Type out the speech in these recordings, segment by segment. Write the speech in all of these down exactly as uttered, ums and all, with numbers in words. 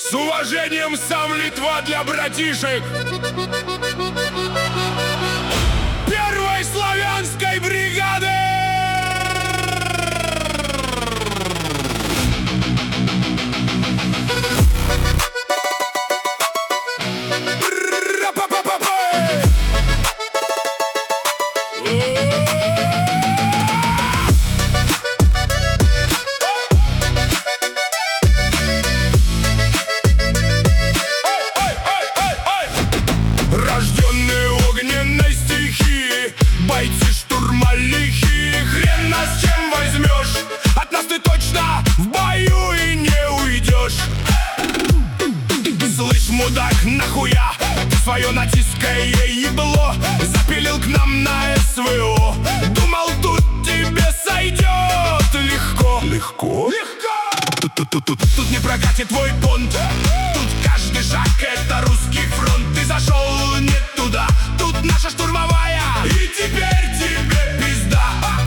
С уважением, сам Литва для братишек первой славянской бригады! Рожденные огненной стихии, бойцы штурма лихие. Хрен нас чем возьмешь, от нас ты точно в бою и не уйдешь. Слышь, мудак, нахуя ты свое натиское ебло запилил к нам на СВО? Думал, тут тебе сойдет легко. Легко? Легко! Тут, тут, тут, тут, тут не прокатит твой понт. Тут каждый шаг это русский фронт. Ты зашел не туда, тут наша штурмовая, и теперь тебе пизда.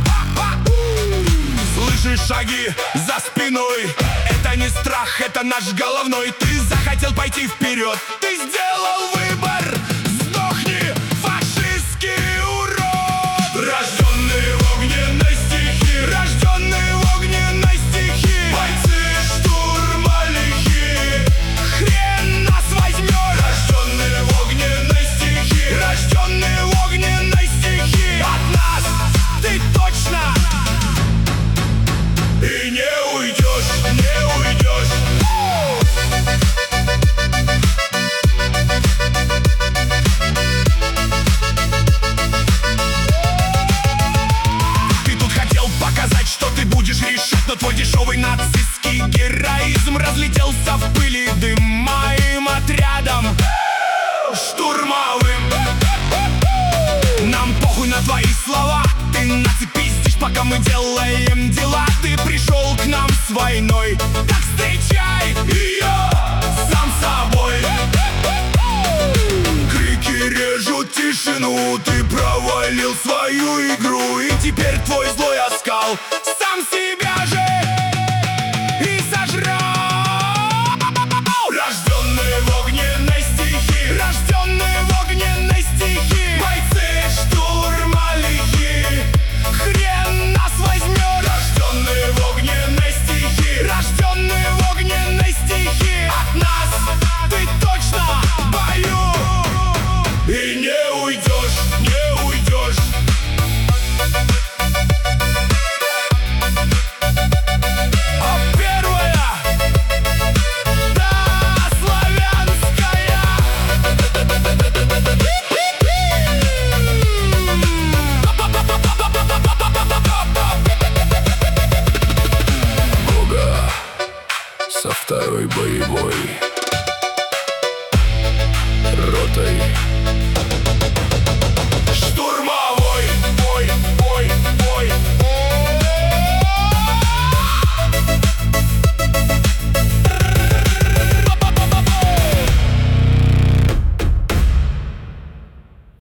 Слышишь шаги за спиной? Это не страх, это наш головной. Ты захотел пойти вперед, ты сделал выбор. Сдохни, фашистский урод! Рожденные в огненной стихии, рожденные в огненной стихии, бойцы штурма лихие. Хрен нас возьмет! Рожденные в огненной стихии, рожденные в огненной стихии. От нас ты точно и не уйдешь, не уйдешь. Ты тут хотел показать, что ты будешь решать, но твой дешевый нацистский героизм разлетелся в пыли дым моим отрядом штурмовым. Нам похуй на твои слова, ты нацепиздишь, пока мы делаем дела. Ты пришел к нам с войной, так встречай ее сам собой. Крики режут тишину, ты провалил свою игру, и теперь твой